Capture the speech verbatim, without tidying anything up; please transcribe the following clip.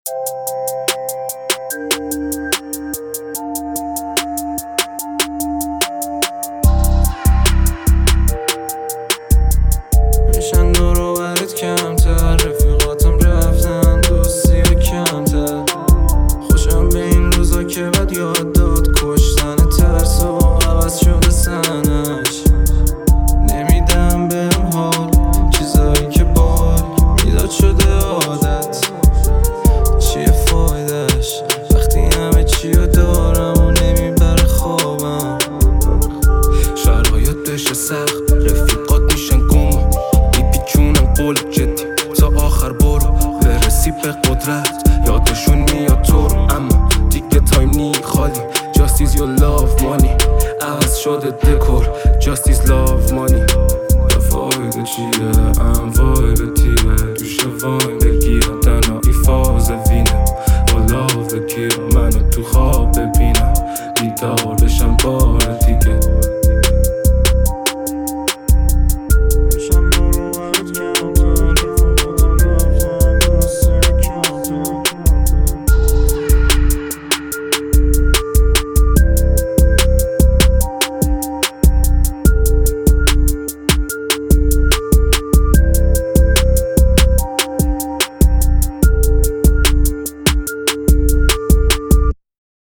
میشن دور و برت کمتر، رفیقاتم رفتن دوستی ها کمتر. خوشم به این روزا که بد یاد داد کشتن ترس و عوض شده سنش. نمیدم بهم حال چیزایی که بال میداد شده عادت. چیه فایدش وقتی همه چی رو دارم و نمیبره خوابم. شرایط بشه سخت رفیقات میشن گم، میپیچونن قول جدی تا آخر برو برسی به قدرت. یادشون میاد تو رو اما دیگه تایم نی خالی. Just is your love money عوض شده دکور. Just is love money وایب چیه ام وایب تیره دوش وایم بگیرم تنهایی فاز وینه. با لاو بگیرم منو تو خواب ببینم بیدار بشم بار